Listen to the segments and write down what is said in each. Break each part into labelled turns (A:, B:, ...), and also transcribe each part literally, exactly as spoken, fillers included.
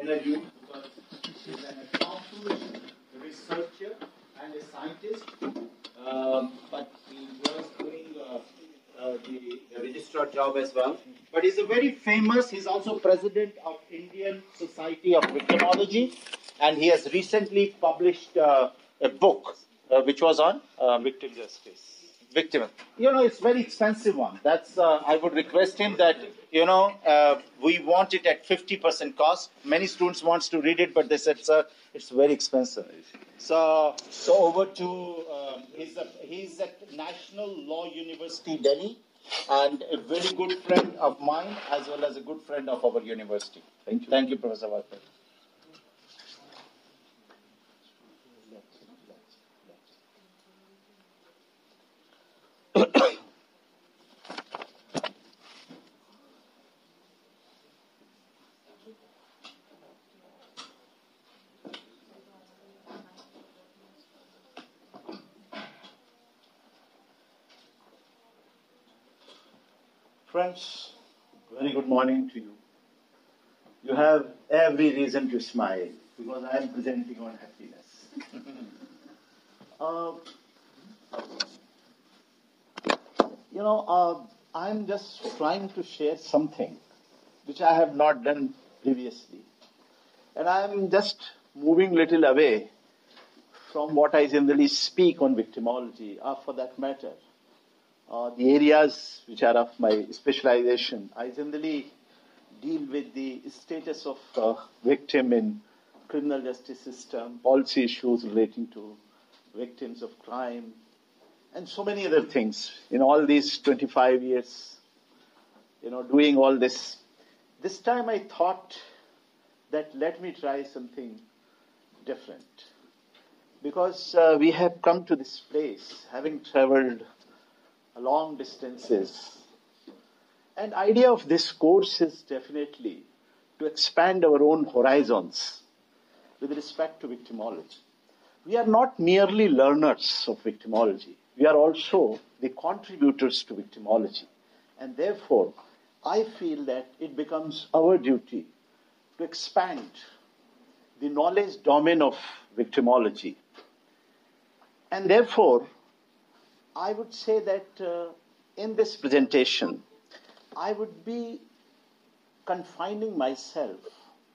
A: interview because he's an accomplished researcher and a scientist, um, but he was doing uh, uh, the, the registrar job as well. But he's a very famous, he's also president of Indian Society of Victimology, and he has recently published uh, a book uh, which was on uh,
B: victim justice.
A: Victim. You know, it's very expensive one. That's uh, I would request him that, you know, uh, we want it at fifty percent cost. Many students wants to read it, but they said, sir, it's very expensive. So, so over to, uh, he's, a, he's at National Law University, Delhi, and a very good friend of mine, as well as a good friend of our university.
B: Thank you.
A: Thank you, Professor Walker.
B: Friends, very good morning to you. You have every reason to smile because I am presenting on happiness. uh, you know, uh, I am just trying to share something which I have not done previously. And I am just moving little away from what I generally speak on victimology, or for that matter, Uh, the areas which are of my specialization. I generally deal with the status of uh, victim in criminal justice system, policy issues relating to victims of crime, and so many other things. In all these twenty-five years, you know, doing all this, this time I thought that let me try something different. Because uh, we have come to this place, having traveled long distances. And idea of this course is definitely to expand our own horizons with respect to victimology. We are not merely learners of victimology. We are also the contributors to victimology. And therefore, I feel that it becomes our duty to expand the knowledge domain of victimology. And therefore, I would say that uh, in this presentation, I would be confining myself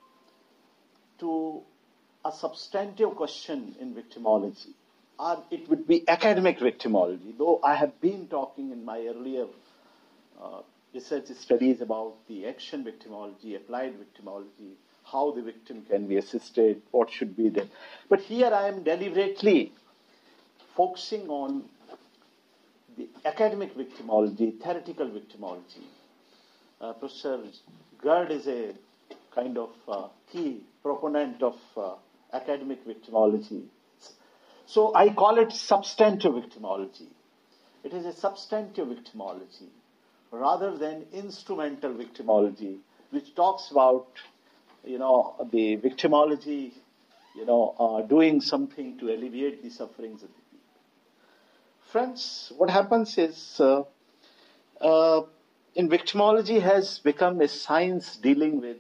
B: to a substantive question in victimology, or it would be academic victimology, though I have been talking in my earlier uh, research studies about the action victimology, applied victimology, how the victim can be assisted, what should be there. But here I am deliberately focusing on the academic victimology, theoretical victimology. Uh, Professor Gerd is a kind of uh, key proponent of uh, academic victimology. So I call it substantive victimology. It is a substantive victimology rather than instrumental victimology, which talks about, you know, the victimology, you know, uh, doing something to alleviate the sufferings of the Friends, what happens is, uh, uh, in victimology has become a science dealing with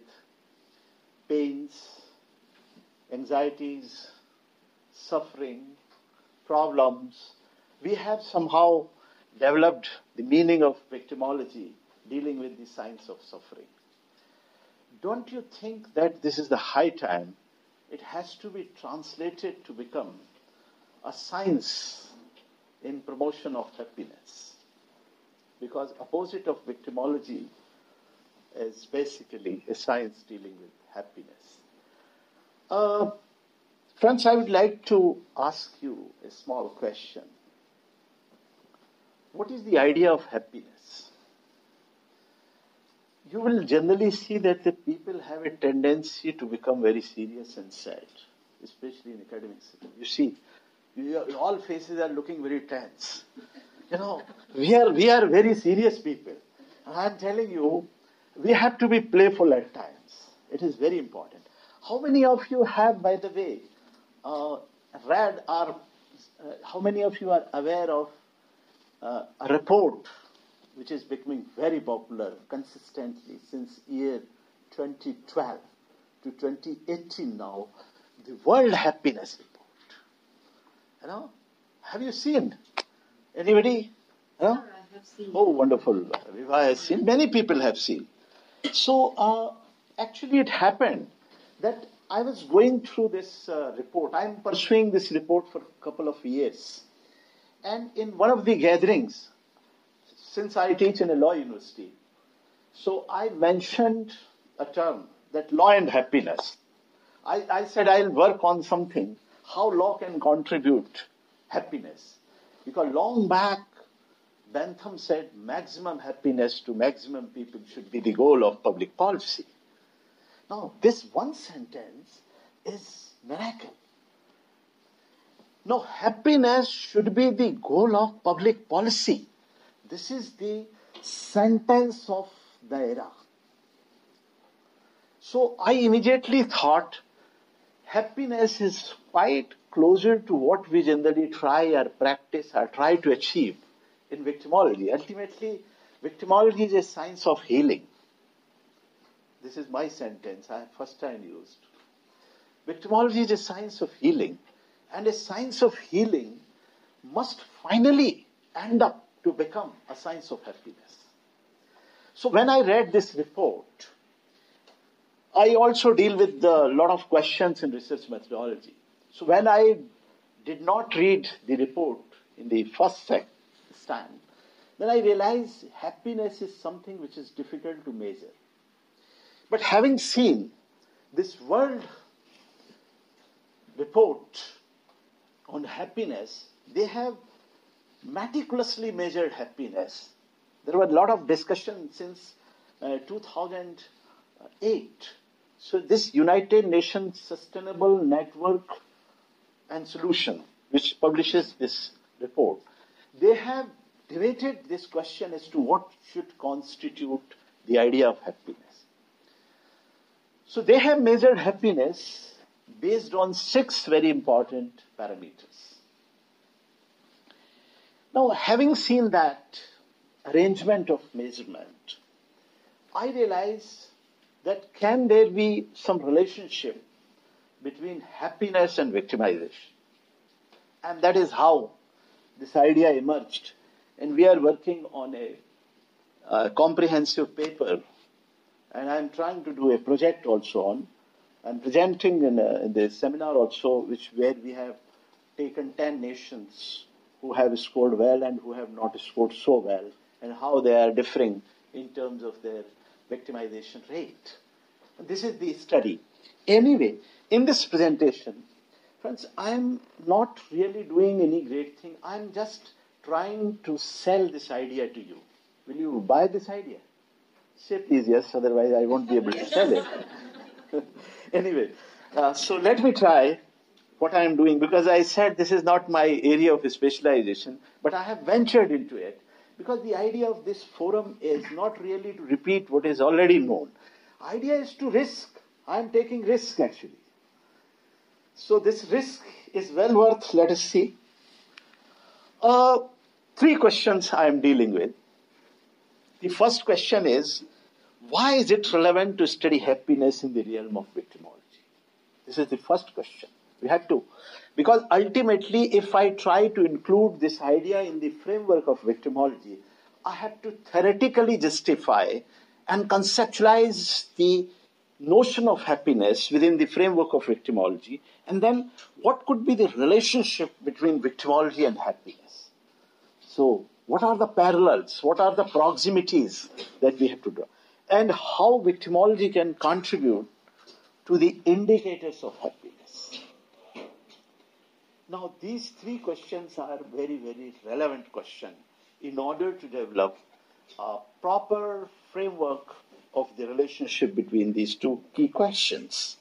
B: pains, anxieties, suffering, problems. We have somehow developed the meaning of victimology dealing with the science of suffering. Don't you think that this is the high time? It has to be translated to become a science in promotion of happiness, because opposite of victimology is basically a science dealing with happiness. Uh, friends, I would like to ask you a small question. What is the idea of happiness? You will generally see that the people have a tendency to become very serious and sad, especially in academic setting. You see, You, all faces are looking very tense. You know, we are we are very serious people. And I am telling you, we have to be playful at times. It is very important. How many of you have, by the way, uh, read or uh, how many of you are aware of uh, a report which is becoming very popular consistently since year twenty twelve, to twenty eighteen now, the World Happiness Report. You know, have you seen? Anybody? You know?
C: I have seen.
B: Oh, wonderful. I have seen. Many people have seen. So, uh, actually it happened that I was going through this uh, report. I'm pursuing this report for a couple of years. And in one of the gatherings, since I teach in a law university, so I mentioned a term, that law and happiness. I, I said I'll work on something, how law can contribute happiness. Because long back, Bentham said maximum happiness to maximum people should be the goal of public policy. Now, this one sentence is miracle. No, happiness should be the goal of public policy. This is the sentence of the era. So I immediately thought happiness is quite closer to what we generally try or practice or try to achieve in victimology. Ultimately, victimology is a science of healing. This is my sentence I first time used. Victimology is a science of healing, and a science of healing must finally end up to become a science of happiness. So when I read this report, I also deal with a lot of questions in research methodology. So when I did not read the report in the first stand, then I realized happiness is something which is difficult to measure. But having seen this world report on happiness, they have meticulously measured happiness. There were a lot of discussion since uh, two thousand eight. So this United Nations Sustainable Network and Solution, which publishes this report, they have debated this question as to what should constitute the idea of happiness. So they have measured happiness based on six very important parameters. Now, having seen that arrangement of measurement, I realize that can there be some relationship between happiness and victimization? And that is how this idea emerged. And we are working on a, a comprehensive paper, and I'm trying to do a project also on. I'm presenting in, a, in the seminar also, which where we have taken ten nations who have scored well and who have not scored so well, and how they are differing in terms of their victimization rate. This is the study. Anyway, in this presentation, friends, I'm not really doing any great thing. I'm just trying to sell this idea to you. Will you buy this idea? Say please yes, otherwise I won't be able to sell it. Anyway, uh, so let me try what I am doing, because I said this is not my area of specialization, but I have ventured into it, because the idea of this forum is not really to repeat what is already known. Idea is to risk. I am taking risk actually. So this risk is well worth, let us see. Uh, three questions I am dealing with. The first question is, why is it relevant to study happiness in the realm of victimology? This is the first question. We had to. Because ultimately, if I try to include this idea in the framework of victimology, I have to theoretically justify and conceptualize the notion of happiness within the framework of victimology. And then, what could be the relationship between victimology and happiness? So, what are the parallels? What are the proximities that we have to draw? And how victimology can contribute to the indicators of happiness. Now, these three questions are very, very relevant questions in order to develop a proper framework of the relationship between these two key questions.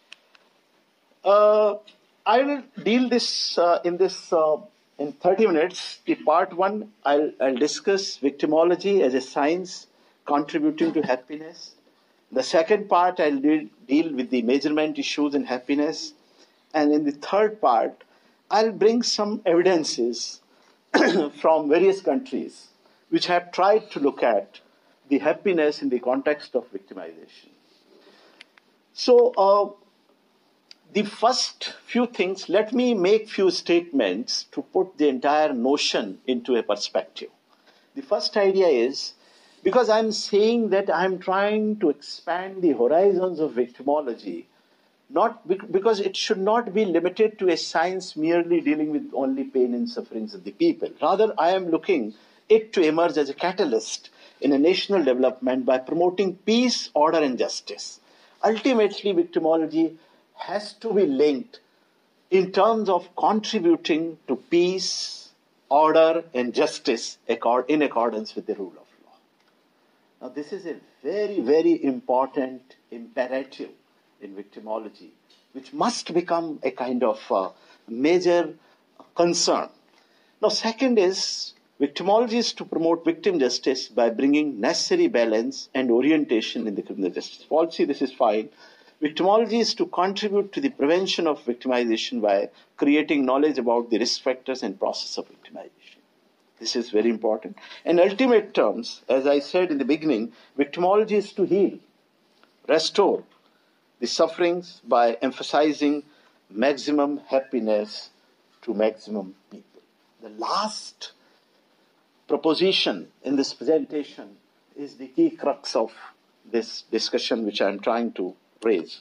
B: Uh, I will deal this uh, in this uh, in thirty minutes. The part one, I'll, I'll discuss victimology as a science contributing to happiness. The second part, I'll deal, deal with the measurement issues in happiness. And in the third part, I'll bring some evidences from various countries which have tried to look at the happiness in the context of victimization. So, uh, the first few things, let me make few statements to put the entire notion into a perspective. The first idea is, because I'm saying that I'm trying to expand the horizons of victimology, not because it should not be limited to a science merely dealing with only pain and sufferings of the people. Rather, I am looking it to emerge as a catalyst in a national development by promoting peace, order, and justice. Ultimately, victimology has to be linked in terms of contributing to peace, order, and justice in accordance with the rule of law. Now, this is a very, very important imperative in victimology, which must become a kind of uh, major concern. Now, second is, victimology is to promote victim justice by bringing necessary balance and orientation in the criminal justice policy. This is fine. Victimology is to contribute to the prevention of victimization by creating knowledge about the risk factors and process of victimization. This is very important. In ultimate terms, as I said in the beginning, victimology is to heal, restore the sufferings by emphasizing maximum happiness to maximum people. The last proposition in this presentation is the key crux of this discussion, which I am trying to raise.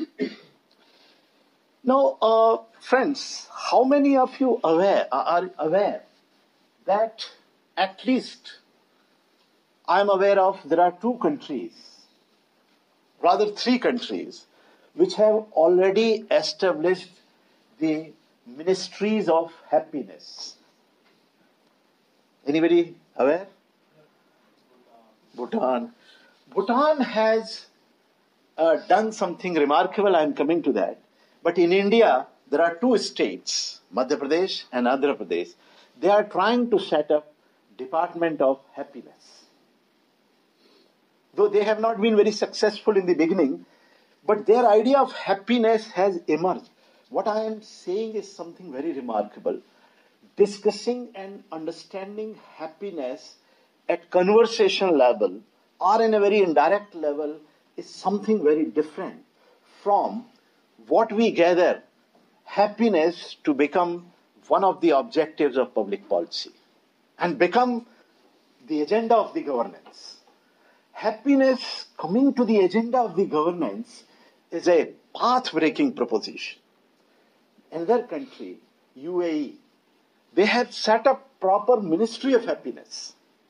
B: Now, uh, friends, how many of you aware, are aware that at least I am aware of there are two countries, rather three countries, which have already established the ministries of happiness. Anybody aware? Bhutan. Bhutan has uh, done something remarkable. I am coming to that. But in India, there are two states, Madhya Pradesh and Andhra Pradesh. They are trying to set up Department of Happiness. Though they have not been very successful in the beginning, but their idea of happiness has emerged. What I am saying is something very remarkable. Discussing and understanding happiness at conversation level or in a very indirect level is something very different from what we gather happiness to become one of the objectives of public policy and become the agenda of the governance. Happiness coming to the agenda of the governance is a path-breaking proposition. Another country, U A E, they have set up proper Ministry of Happiness.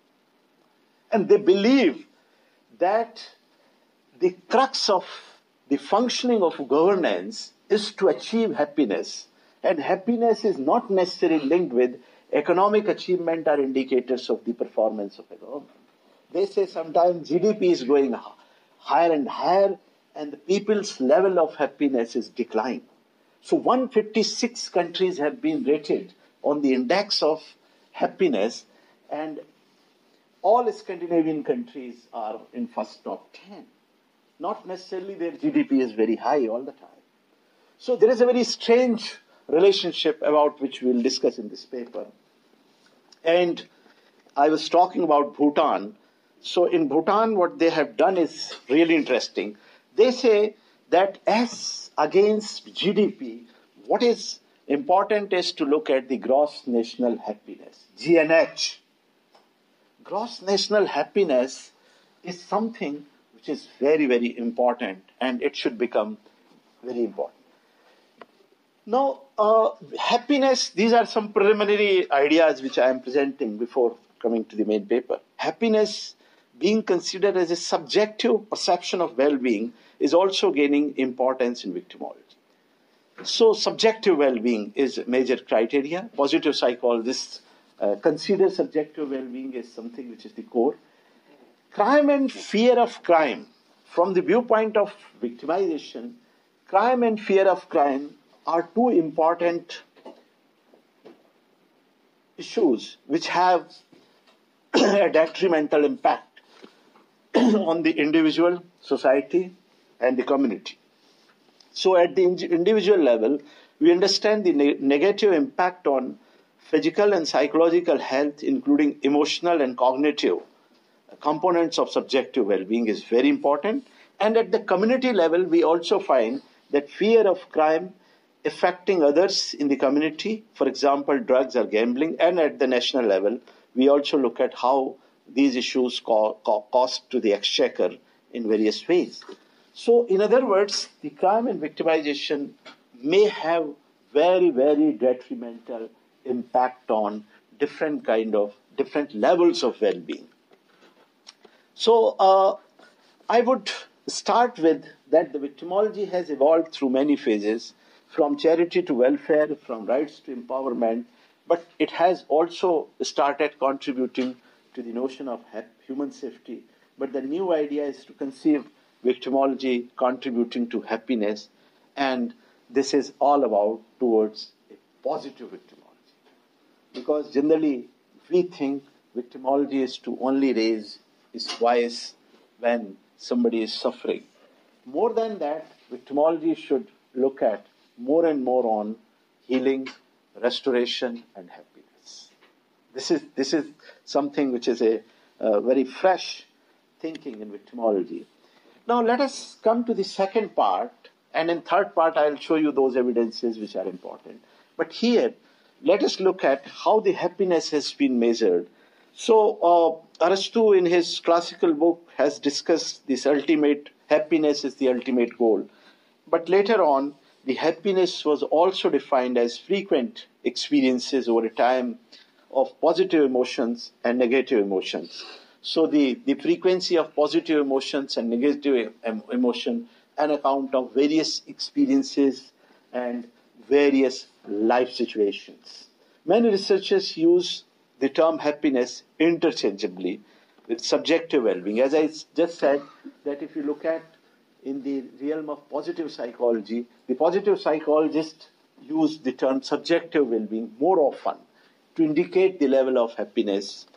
B: And they believe that the crux of the functioning of governance is to achieve happiness. And happiness is not necessarily linked with economic achievement or indicators of the performance of a government. They say sometimes G D P is going higher and higher and the people's level of happiness is declining. So one hundred fifty-six countries have been rated on the index of happiness, and all Scandinavian countries are in first top ten. Not necessarily their G D P is very high all the time. So there is a very strange relationship about which we will discuss in this paper. And I was talking about Bhutan. So in Bhutan, what they have done is really interesting. They say that as against G D P, what is important is to look at the gross national happiness, G N H. Gross national happiness is something which is very, very important, and it should become very important. Now, uh, happiness, these are some preliminary ideas which I am presenting before coming to the main paper. Happiness being considered as a subjective perception of well-being is also gaining importance in victimology. So subjective well-being is a major criteria. Positive psychologists uh, consider subjective well-being as something which is the core. Crime and fear of crime. From the viewpoint of victimization, crime and fear of crime are two important issues which have a detrimental impact on the individual, society, and the community. So at the individual level, we understand the ne- negative impact on physical and psychological health, including emotional and cognitive components of subjective well-being, is very important. And at the community level, we also find that fear of crime affecting others in the community, for example, drugs or gambling, and at the national level, we also look at how these issues co- co- cost to the exchequer in various ways. So, in other words, the crime and victimization may have very, very detrimental impact on different kind of, different levels of well-being. So, uh, I would start with that the victimology has evolved through many phases, from charity to welfare, from rights to empowerment, but it has also started contributing to the notion of human safety. But the new idea is to conceive victimology contributing to happiness, and this is all about towards a positive victimology. Because generally, we think victimology is to only raise its voice when somebody is suffering. More than that, victimology should look at more and more on healing, restoration, and happiness. This is, this is something which is a uh, very fresh thinking in victimology. Now let us come to the second part, and in third part I'll show you those evidences which are important. But here, let us look at how the happiness has been measured. So uh, Aristotle in his classical book has discussed this ultimate happiness is the ultimate goal. But later on, the happiness was also defined as frequent experiences over a time of positive emotions and negative emotions. So the, the frequency of positive emotions and negative emotion an account of various experiences and various life situations. Many researchers use the term happiness interchangeably with subjective well-being. As I just said, that if you look at in the realm of positive psychology, the positive psychologists use the term subjective well-being more often to indicate the level of happiness.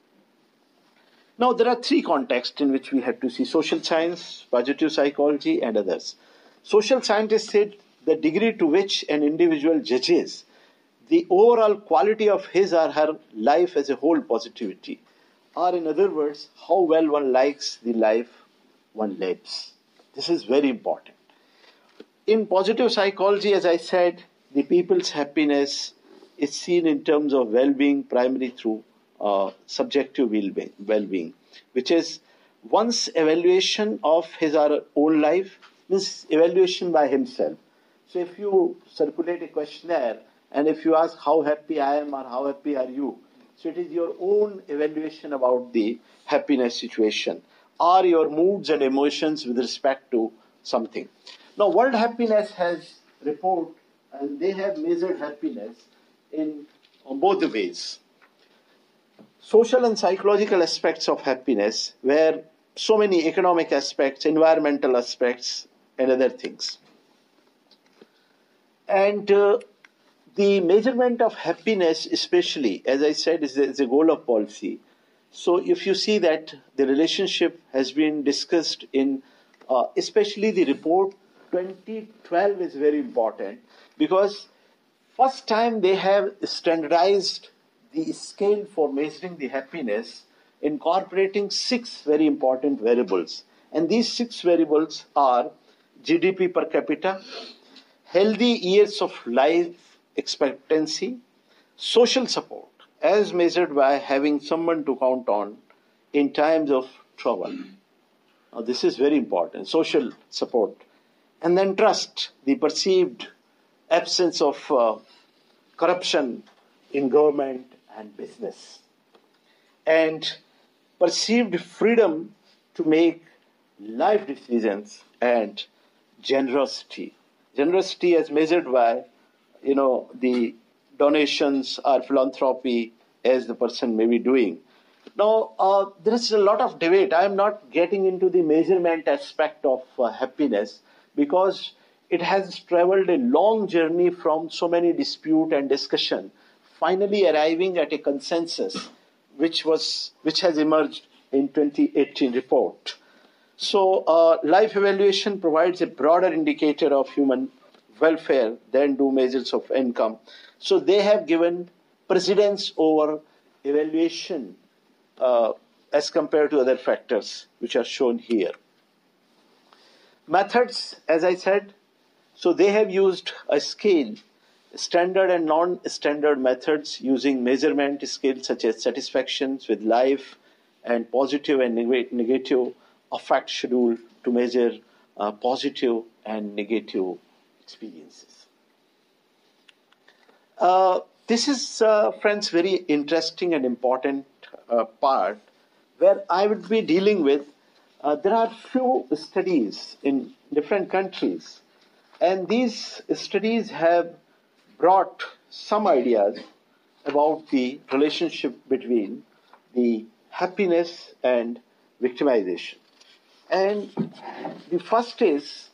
B: Now, there are three contexts in which we have to see: social science, positive psychology, and others. Social scientists said the degree to which an individual judges the overall quality of his or her life as a whole positivity, or in other words, how well one likes the life one lives. This is very important. In positive psychology, as I said, the people's happiness is seen in terms of well-being primarily through uh, subjective well-being, which is one's evaluation of his or her own life, means evaluation by himself. So if you circulate a questionnaire and if you ask how happy I am or how happy are you, so it is your own evaluation about the happiness situation or your moods and emotions with respect to something. Now, World Happiness has report, and they have measured happiness in on both the ways. Social and psychological aspects of happiness, where so many economic aspects, environmental aspects, and other things. And uh, the measurement of happiness, especially, as I said, is a, is a goal of policy. So if you see that the relationship has been discussed in, uh, especially the report twenty twelve is very important, because first time they have standardized the scale for measuring the happiness, incorporating six very important variables. And these six variables are G D P per capita, healthy years of life expectancy, social support, as measured by having someone to count on in times of trouble. Now, this is very important, social support. And then trust, the perceived absence of uh, corruption in government and business. And perceived freedom to make life decisions, and generosity. Generosity as measured by, you know, the donations or philanthropy as the person may be doing. Now, uh, there is a lot of debate. I am not getting into the measurement aspect of uh, happiness, because it has traveled a long journey from so many dispute and discussion, finally arriving at a consensus which was which has emerged in twenty eighteen report. So uh, life evaluation provides a broader indicator of human welfare than do measures of income. So they have given precedence over evaluation uh, as compared to other factors which are shown here. Methods, as I said, so they have used a scale, standard and non-standard methods using measurement scales such as satisfactions with life and positive and neg- negative affect schedule to measure uh, positive and negative experiences. Uh, this is, uh, friends, very interesting and important uh, part where I would be dealing with. Uh, there are few studies in different countries, and these studies have brought some ideas about the relationship between the happiness and victimization. And the first is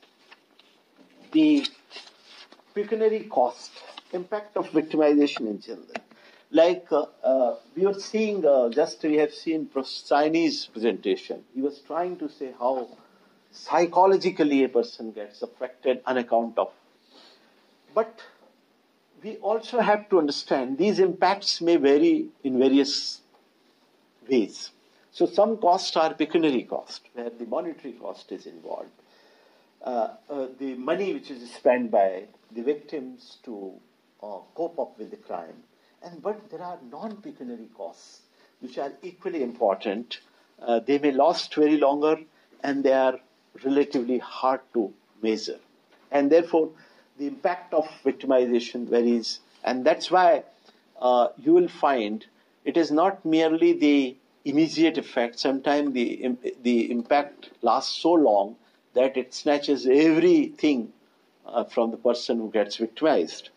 B: the pecuniary cost, impact of victimization in general. Like uh, uh, we were seeing, uh, just we have seen Chinese presentation. He was trying to say how psychologically a person gets affected on account of. But we also have to understand these impacts may vary in various ways. So some costs are pecuniary cost, where the monetary cost is involved. Uh, uh, the money which is spent by the victims to uh, cope up with the crime. And but there are non-pecuniary costs which are equally important. Uh, they may last very longer, and they are relatively hard to measure. And therefore, the impact of victimization varies. And that's why uh, you will find it is not merely the immediate effect. Sometimes the, the impact lasts so long that it snatches everything uh, from the person who gets victimized.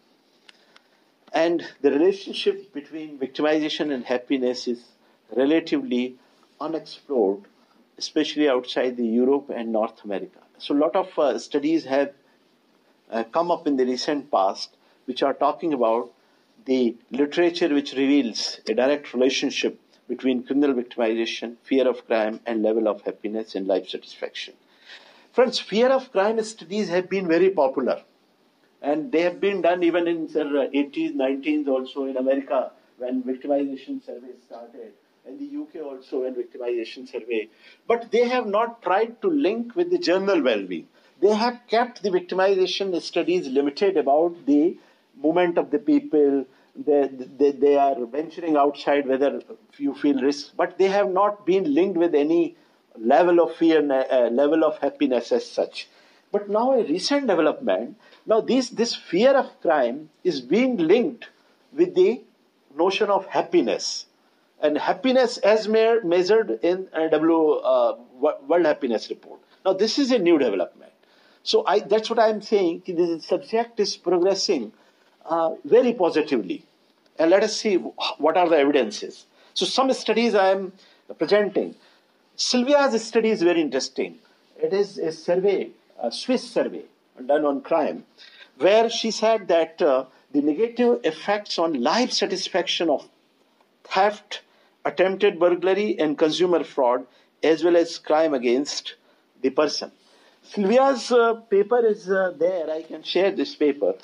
B: And the relationship between victimization and happiness is relatively unexplored, especially outside the Europe and North America. So a lot of uh, studies have uh, come up in the recent past which are talking about the literature which reveals a direct relationship between criminal victimization, fear of crime, and level of happiness and life satisfaction. Friends, fear of crime studies have been very popular. And they have been done even in the eighties, nineties also in America when victimization survey started, and the U K also when victimization survey. But they have not tried to link with the general well-being. They have kept the victimization studies limited about the movement of the people. They, they, they are venturing outside whether you feel risk, but they have not been linked with any level of fear, uh, level of happiness as such. But now a recent development, now this, this fear of crime is being linked with the notion of happiness. And happiness as measured in a W, uh, World Happiness Report. Now this is a new development. So I, that's what I'm saying, the subject is progressing uh, very positively. And let us see what are the evidences. So some studies I am presenting. Sylvia's study is very interesting. It is a survey, a Swiss survey done on crime, where she said that uh, the negative effects on life satisfaction of theft, attempted burglary, and consumer fraud, as well as crime against the person. Sylvia's uh, paper is uh, there. I can share this paper.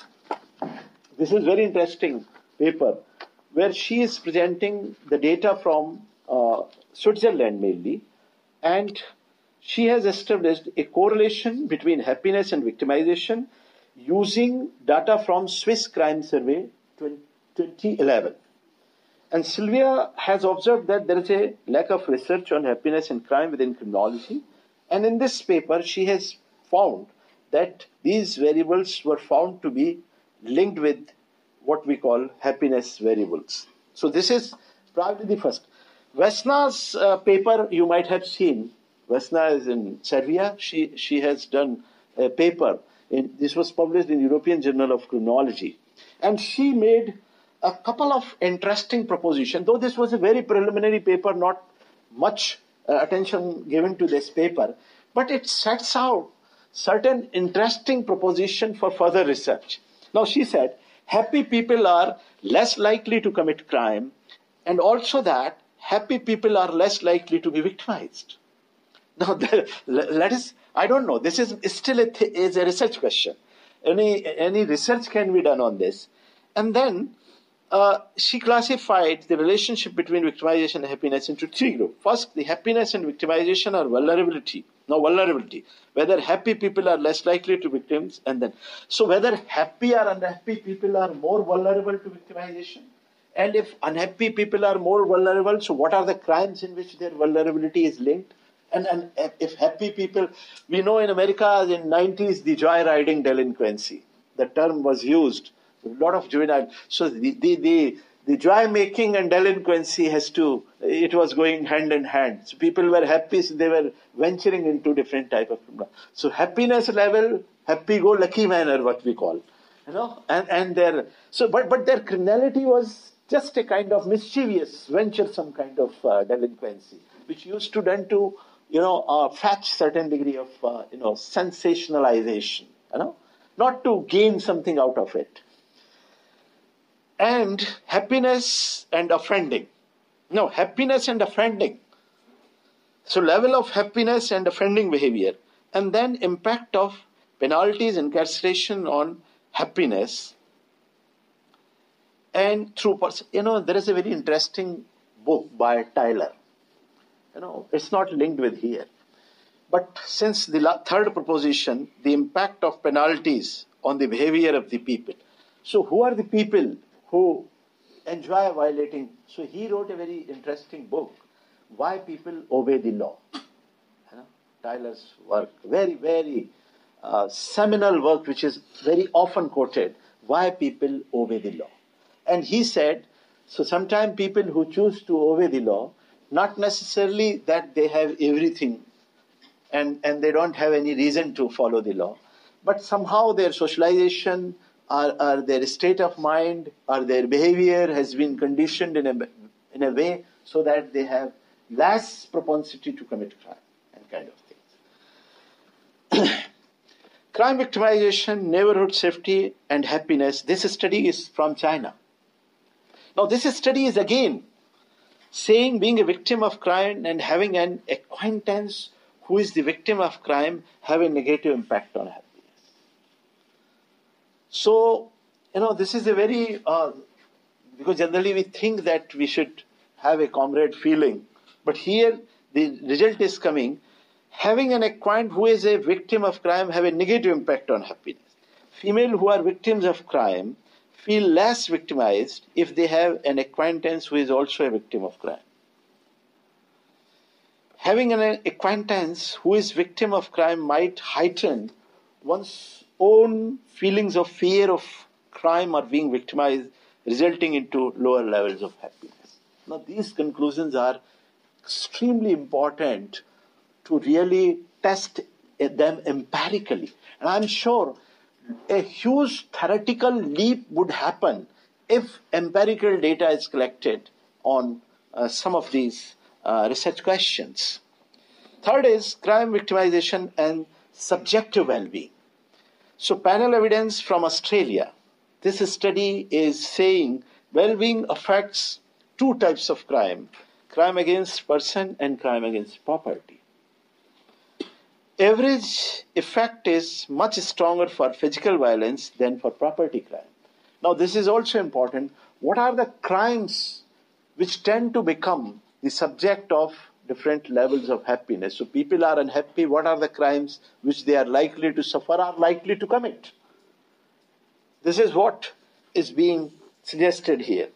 B: This is very interesting paper, where she is presenting the data from uh, Switzerland mainly, and she has established a correlation between happiness and victimization using data from Swiss Crime Survey twenty eleven. And Sylvia has observed that there is a lack of research on happiness and crime within criminology. And in this paper, she has found that these variables were found to be linked with what we call happiness variables. So this is probably the first. Vesna's uh, paper you might have seen. Vesna is in Serbia. She, she has done a paper. In, this was published in European Journal of Criminology. And she made a couple of interesting propositions, though this was a very preliminary paper, not much uh, attention given to this paper, but it sets out certain interesting proposition for further research. Now she said, happy people are less likely to commit crime, and also that happy people are less likely to be victimized. Now, the, let us, I don't know, this is still a, th- is a research question. Any, any research can be done on this. And then Uh, she classified the relationship between victimization and happiness into three groups. First, the happiness and victimization are vulnerability. Now, vulnerability. Whether happy people are less likely to victims, and then so whether happy or unhappy people are more vulnerable to victimization, and if unhappy people are more vulnerable, so what are the crimes in which their vulnerability is linked? And, and if happy people, we know in America in nineties the joyriding delinquency, the term was used. A lot of juvenile. So the, the, the, the joy making and delinquency has to, it was going hand in hand. So people were happy, so they were venturing into different type of criminal. So happiness level, happy-go-lucky manner, what we call, you know, and, and their, so, but, but their criminality was just a kind of mischievous, venturesome kind of uh, delinquency, which used to tend to, you know, uh, fetch certain degree of, uh, you know, sensationalization, you know, not to gain something out of it. And happiness and offending. No, happiness and offending. So level of happiness and offending behavior. And then impact of penalties, incarceration on happiness. And through, you know, there is a very interesting book by Tyler. You know, it's not linked with here. But since the third proposition, the impact of penalties on the behavior of the people. So who are the people who enjoy violating? So he wrote a very interesting book, Why People Obey the Law. You know, Tyler's work, very, very uh, seminal work, which is very often quoted, Why People Obey the Law. And he said, so sometimes people who choose to obey the law, not necessarily that they have everything and, and they don't have any reason to follow the law, but somehow their socialization, Or, or their state of mind or their behavior has been conditioned in a, in a way so that they have less propensity to commit crime and kind of things. Crime victimization, neighborhood safety and happiness. This study is from China. Now this study is again saying being a victim of crime and having an acquaintance who is the victim of crime have a negative impact on happiness. So, you know, this is a very, uh, because generally we think that we should have a comrade feeling. But here the result is coming, having an acquaintance who is a victim of crime have a negative impact on happiness. Female who are victims of crime feel less victimized if they have an acquaintance who is also a victim of crime. Having an acquaintance who is victim of crime might heighten one's own feelings of fear of crime or being victimized, resulting into lower levels of happiness. Now, these conclusions are extremely important to really test them empirically. And I'm sure a huge theoretical leap would happen if empirical data is collected on uh, some of these uh, research questions. Third is crime victimization and subjective well-being. So panel evidence from Australia. This study is saying well-being affects two types of crime, crime against person and crime against property. Average effect is much stronger for physical violence than for property crime. Now this is also important. What are the crimes which tend to become the subject of different levels of happiness? So people are unhappy. What are the crimes which they are likely to suffer or likely to commit? This is what is being suggested here.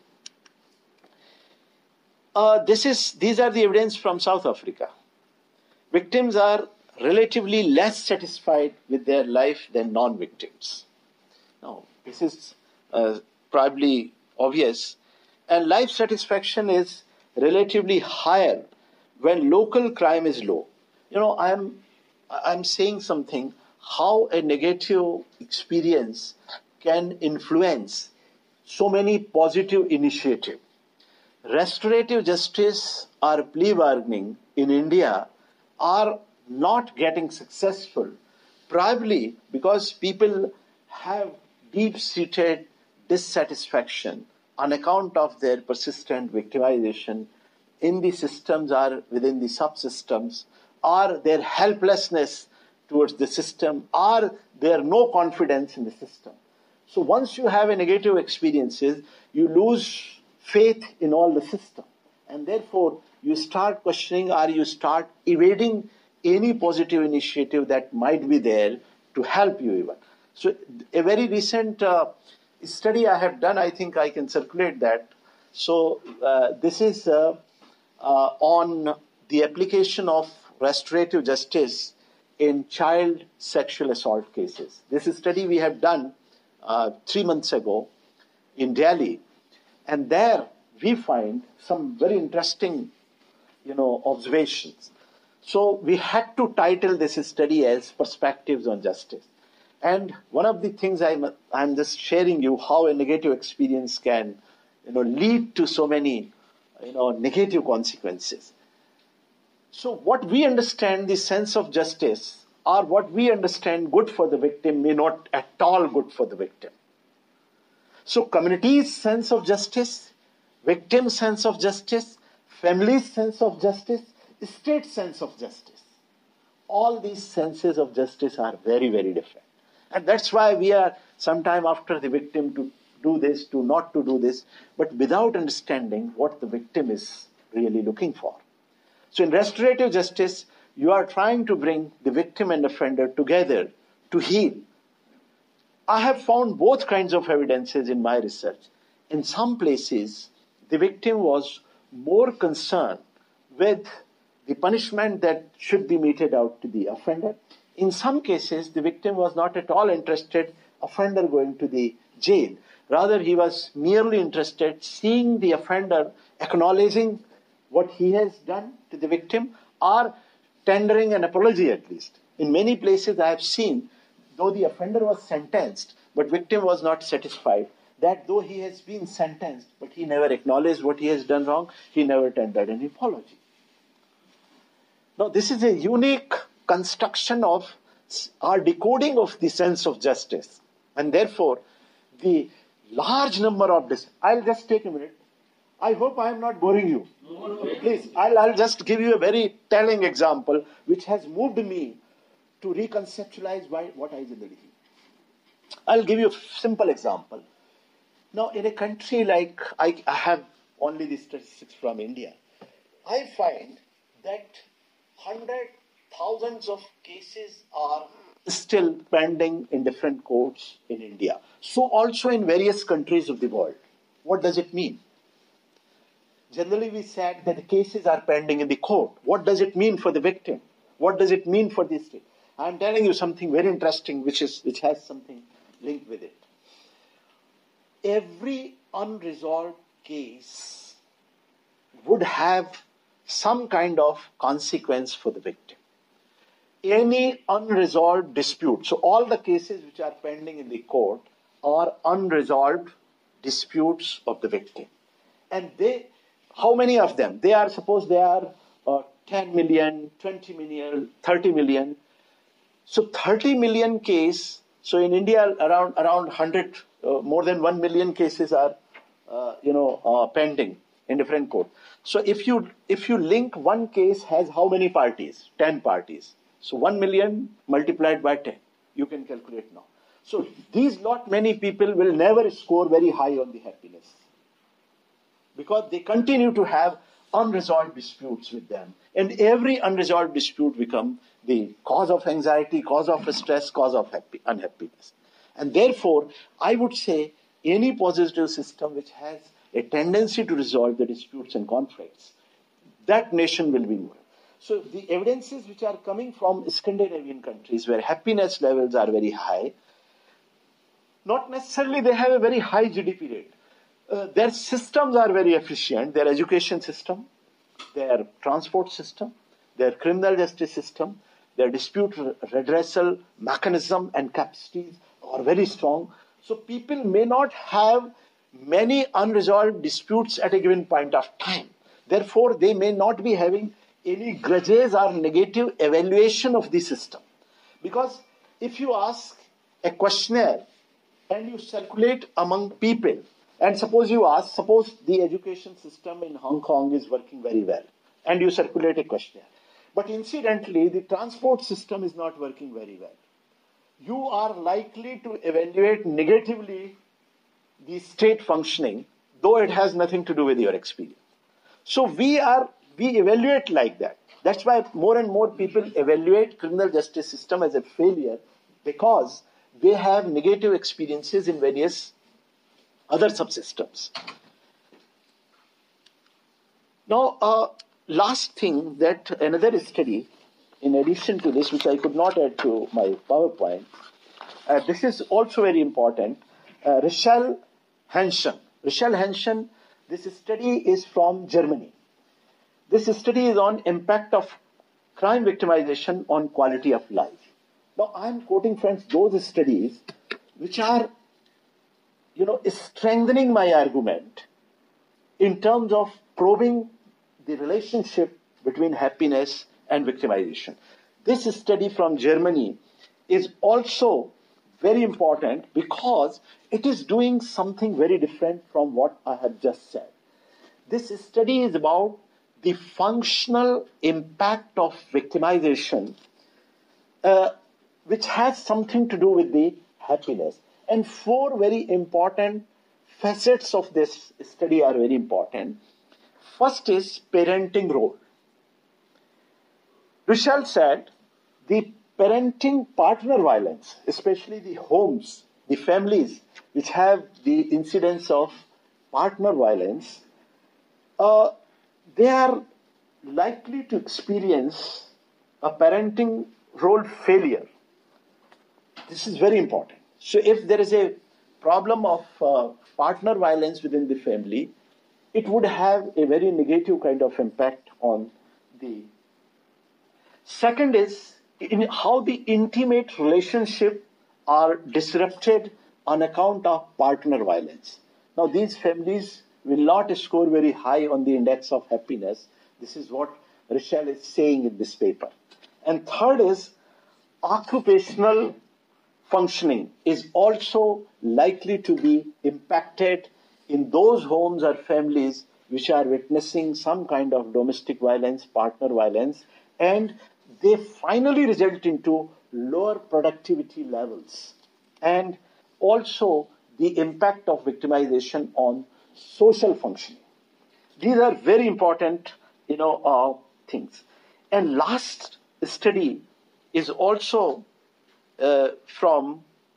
B: Uh, this is, these are the evidence from South Africa. Victims are relatively less satisfied with their life than non-victims. Now, this is uh, probably obvious. And life satisfaction is relatively higher when local crime is low. You know, I'm, I'm saying something, how a negative experience can influence so many positive initiatives. Restorative justice or plea bargaining in India are not getting successful, probably because people have deep-seated dissatisfaction on account of their persistent victimization in the systems or within the subsystems, or their helplessness towards the system, or their no confidence in the system. So once you have a negative experiences, you lose faith in all the system. And therefore, you start questioning or you start evading any positive initiative that might be there to help you even. So a very recent uh, study I have done, I think I can circulate that. So uh, this is uh, uh, on the application of restorative justice in child sexual assault cases. This is a study we have done uh, three months ago in Delhi. And there we find some very interesting, you know, observations. So we had to title this study as Perspectives on Justice. And one of the things I'm, I'm just sharing you how a negative experience can, you know, lead to so many, you know, negative consequences. So what we understand the sense of justice or what we understand good for the victim may not at all good for the victim. So community's sense of justice, victim's sense of justice, family's sense of justice, state sense of justice. All these senses of justice are very, very different. And that's why we are sometime after the victim to do this, to not to do this, but without understanding what the victim is really looking for. So in restorative justice, you are trying to bring the victim and offender together to heal. I have found both kinds of evidences in my research. In some places, the victim was more concerned with the punishment that should be meted out to the offender. In some cases, the victim was not at all interested offender going to the jail. Rather, he was merely interested seeing the offender acknowledging what he has done to the victim or tendering an apology at least. In many places I have seen, though the offender was sentenced, but victim was not satisfied, that though he has been sentenced, but he never acknowledged what he has done wrong, he never tendered an apology. Now, this is a unique construction of our decoding of the sense of justice. And therefore, the large number of this, I'll just take a minute. I hope I am not boring you. Please, I'll, I'll just give you a very telling example which has moved me to reconceptualize why, what I generally think. I'll give you a simple example. Now, in a country like, I, I have only the statistics from India, I find that hundred thousands of cases are still pending in different courts in India. So also in various countries of the world. What does it mean? Generally we said that the cases are pending in the court. What does it mean for the victim? What does it mean for the state? I'm telling you something very interesting which is which has something linked with it. Every unresolved case would have some kind of consequence for the victim. Any unresolved dispute, so all the cases which are pending in the court are unresolved disputes of the victim. And they, how many of them? They are, suppose they are uh, ten million, twenty million, thirty million. So thirty million case, so in India around around one hundred, uh, more than one million cases are, uh, you know, uh, pending in different courts. So if you if you link one case has how many parties? ten parties. So one million multiplied by ten. You can calculate now. So these lot many people will never score very high on the happiness. Because they continue to have unresolved disputes with them. And every unresolved dispute becomes the cause of anxiety, cause of stress, cause of happy, unhappiness. And therefore, I would say any positive system which has a tendency to resolve the disputes and conflicts, that nation will be more. So the evidences which are coming from Scandinavian countries where happiness levels are very high, not necessarily they have a very high G D P rate. Uh, their systems are very efficient, their education system, their transport system, their criminal justice system, their dispute redressal mechanism and capacities are very strong. So people may not have many unresolved disputes at a given point of time. Therefore, they may not be having any grudges or negative evaluation of the system. Because if you ask a questionnaire and you circulate among people, and suppose you ask, suppose the education system in Hong Kong is working very well, and you circulate a questionnaire. But incidentally, the transport system is not working very well. you are likely to evaluate negatively the state functioning, though it has nothing to do with your experience. So we are, we evaluate like that. That's why more and more people evaluate criminal justice system as a failure, because they have negative experiences in various other subsystems. Now, uh, last thing that another study, in addition to this, which I could not add to my PowerPoint, uh, this is also very important. Uh, Richelle Henschen. Richelle Henschen, this study is from Germany. This study is on impact of crime victimization on quality of life. Now, I'm quoting, friends, those studies which are, you know, strengthening my argument in terms of probing the relationship between happiness and victimization. This study from Germany is also very important because it is doing something very different from what I have just said. This study is about the functional impact of victimization, uh, which has something to do with the happiness. And four very important facets of this study are very important. First is parenting role. Richelle said the parenting partner violence, especially the homes, the families which have the incidence of partner violence, uh, they are likely to experience a parenting role failure. This is very important. So if there is a problem of uh, partner violence within the family, it would have a very negative kind of impact on the. Second is in how the intimate relationship are disrupted on account of partner violence. Now, these families will not score very high on the index of happiness. This is what Richelle is saying in this paper. And third is occupational functioning is also likely to be impacted in those homes or families which are witnessing some kind of domestic violence, partner violence, and they finally result into lower productivity levels and also the impact of victimization on social functioning. These are very important, you know, uh, things. And last study is also uh, from,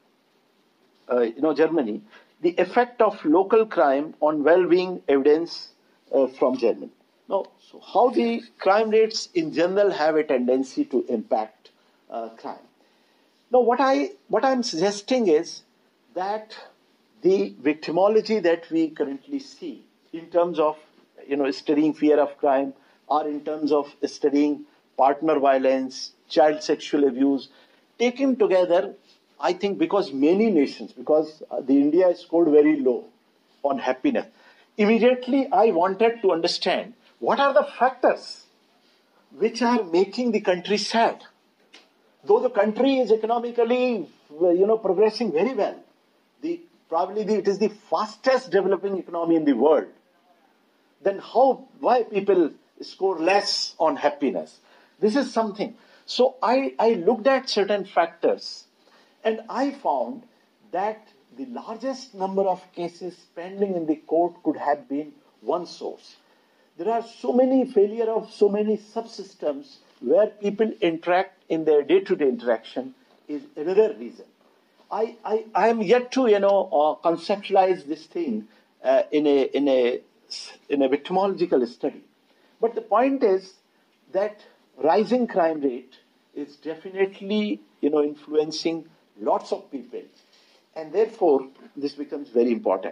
B: uh, you know, Germany, the effect of local crime on well-being evidence uh, from Germany. Now, so how the crime rates in general have a tendency to impact uh, crime. Now, what I what I'm suggesting is that the victimology that we currently see in terms of, you know, studying fear of crime, or in terms of studying partner violence, child sexual abuse, taken together, I think because many nations, because uh, the India scored very low on happiness, immediately I wanted to understand what are the factors which are making the country sad. Though the country is economically, you know, progressing very well, the probably the, it is the fastest developing economy in the world, then how, why people score less on happiness? This is something. So I, I looked at certain factors and I found that the largest number of cases pending in the court could have been one source. There are so many failure of so many subsystems where people interact in their day-to-day interaction is another reason. I, I, I am yet to, you know, uh, conceptualize this thing uh, in a in a in a victimological study. But the point is that rising crime rate is definitely, you know, influencing lots of people, and therefore this becomes very important.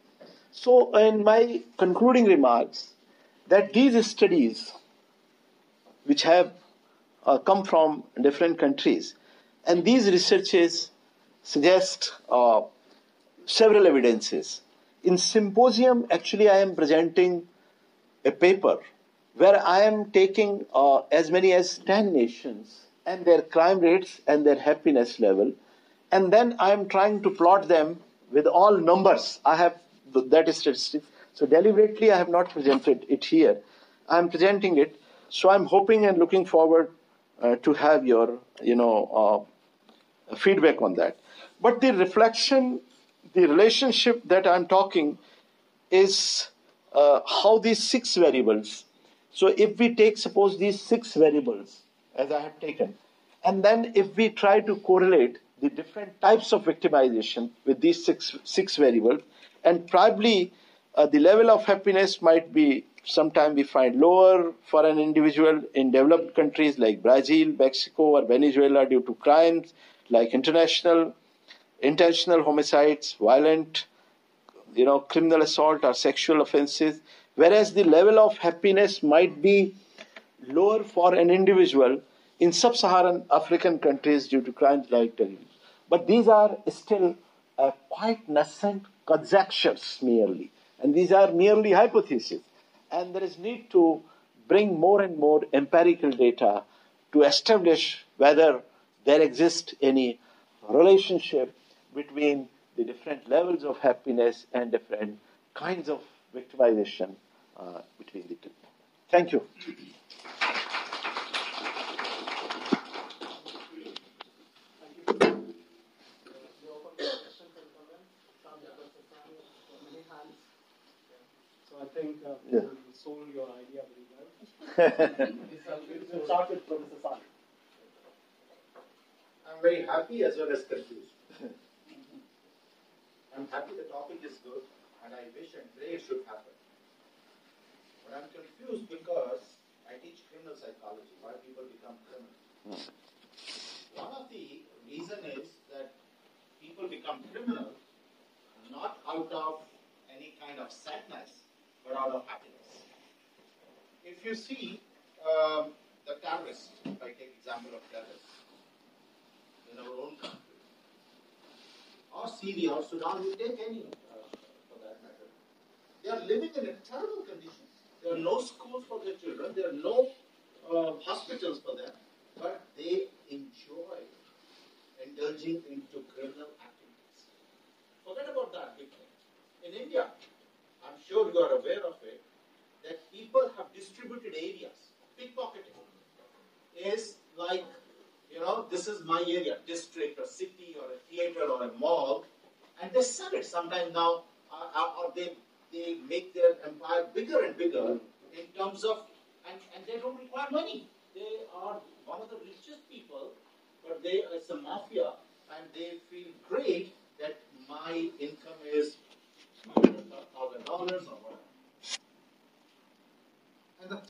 B: So, in my concluding remarks, that these studies, which have uh, come from different countries, and these researches suggest uh, several evidences. In symposium, actually, I am presenting a paper where I am taking uh, as many as ten nations and their crime rates and their happiness level, and then I am trying to plot them with all numbers. I have that is statistics. So deliberately, I have not presented it here. I am presenting it. So I'm hoping and looking forward uh, to have your, you know, uh, feedback on that. But the reflection, the relationship that I'm talking is uh, how these six variables. So if we take, suppose, these six variables, as I have taken, and then if we try to correlate the different types of victimization with these six, six variables, and probably uh, the level of happiness might be sometimes we find lower for an individual in developed countries like Brazil, Mexico, or Venezuela due to crimes like international, intentional homicides, violent, you know, criminal assault or sexual offenses, whereas the level of happiness might be lower for an individual in sub-Saharan African countries due to crimes like terrorism. But these are still uh, quite nascent conjectures merely, and these are merely hypotheses. And there is need to bring more and more empirical data to establish whether there exists any relationship between the different levels of happiness and different kinds of victimization uh, between the two. Thank you.
C: So I think uh,
B: Yeah.
C: you sold your idea very well. We'll start with Professor Saleh.
A: I'm very happy as well as confused. I'm happy the topic is good, and I wish and pray it should happen. But I'm confused because I teach criminal psychology, why people become criminals. One of the reason is that people become criminal not out of any kind of sadness, but out of happiness. If you see um, the terrorists, if I take example of terrorists in our own country, or Syria or Sudan, you take any uh, for that matter, they are living in a terrible conditions. There are no schools for their children, there are no uh, hospitals for them, but they enjoy indulging into criminal activities. Forget about that big thing. In India, I'm sure you are aware of it, that people have distributed areas. Pickpocketing is like, you know, this is my area, district or city or a theater or a mall, and they sell it sometimes now, uh, or they, they make their empire bigger and bigger in terms of, and, and they don't require money. They are one of the richest people, but they, it's a mafia, and they feel great